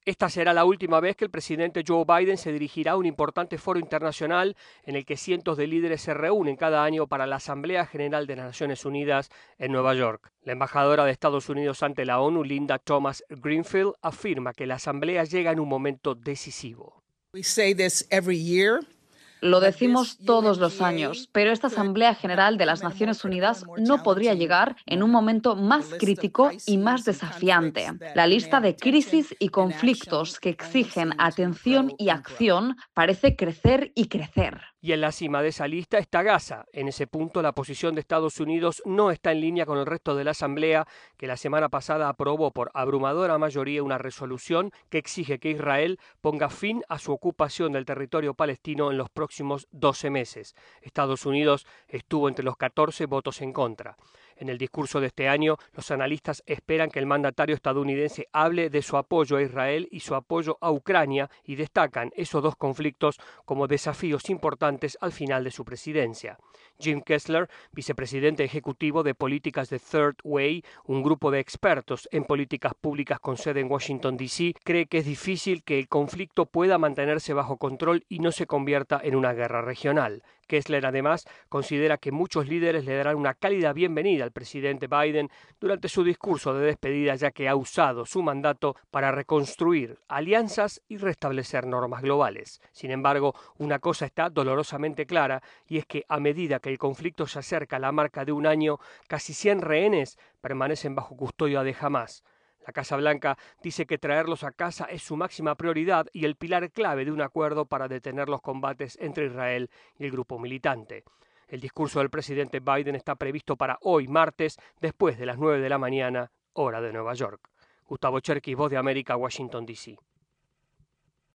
Esta será la última vez que el presidente Joe Biden se dirigirá a un importante foro internacional en el que cientos de líderes se reúnen cada año para la Asamblea General de las Naciones Unidas en Nueva York. La embajadora de Estados Unidos ante la ONU, Linda Thomas Greenfield, afirma que la Asamblea llega en un momento decisivo. Lo decimos todos los años, pero esta Asamblea General de las Naciones Unidas no podría llegar en un momento más crítico y más desafiante. La lista de crisis y conflictos que exigen atención y acción parece crecer y crecer. Y en la cima de esa lista está Gaza. En ese punto, la posición de Estados Unidos no está en línea con el resto de la Asamblea, que la semana pasada aprobó por abrumadora mayoría una resolución que exige que Israel ponga fin a su ocupación del territorio palestino en los próximos 12 meses. Estados Unidos estuvo entre los 14 votos en contra. En el discurso de este año, los analistas esperan que el mandatario estadounidense hable de su apoyo a Israel y su apoyo a Ucrania y destacan esos dos conflictos como desafíos importantes al final de su presidencia. Jim Kessler, vicepresidente ejecutivo de políticas de Third Way, un grupo de expertos en políticas públicas con sede en Washington, D.C., cree que es difícil que el conflicto pueda mantenerse bajo control y no se convierta en una guerra regional. Kessler, además, considera que muchos líderes le darán una cálida bienvenida al presidente Biden durante su discurso de despedida, ya que ha usado su mandato para reconstruir alianzas y restablecer normas globales. Sin embargo, una cosa está dolorosamente clara, y es que a medida que el conflicto se acerca a la marca de un año, casi 100 rehenes permanecen bajo custodia de Hamás. La Casa Blanca dice que traerlos a casa es su máxima prioridad y el pilar clave de un acuerdo para detener los combates entre Israel y el grupo militante. El discurso del presidente Biden está previsto para hoy, martes, después de las 9 de la mañana, hora de Nueva York. Gustavo Cherkis, Voz de América, Washington, D.C.